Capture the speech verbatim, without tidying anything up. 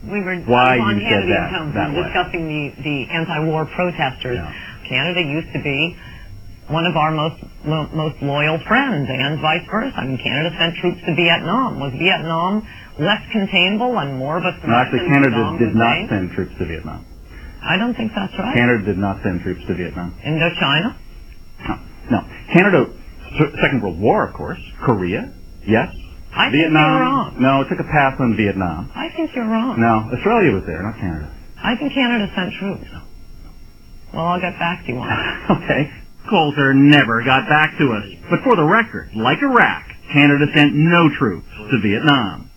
we were why on you said Hannity that, and that way. discussing the, the anti-war protesters. Yeah. Canada used to be one of our most lo most loyal friends, and vice versa. I mean, Canada sent troops to Vietnam. Was Vietnam less containable and more of a threat? No, actually, than Canada Saddam did not Hussein? send troops to Vietnam. I don't think that's right. Canada did not send troops to Vietnam. Indochina? No. No. Canada, Second World War, of course. Korea, yes. I Vietnam, think you're wrong. no, it took a pass on Vietnam. I think you're wrong. No, Australia was there, not Canada. I think Canada sent troops. Well, I'll get back to you on that. Okay. Coulter never got back to us. But for the record, like Iraq, Canada sent no troops to Vietnam.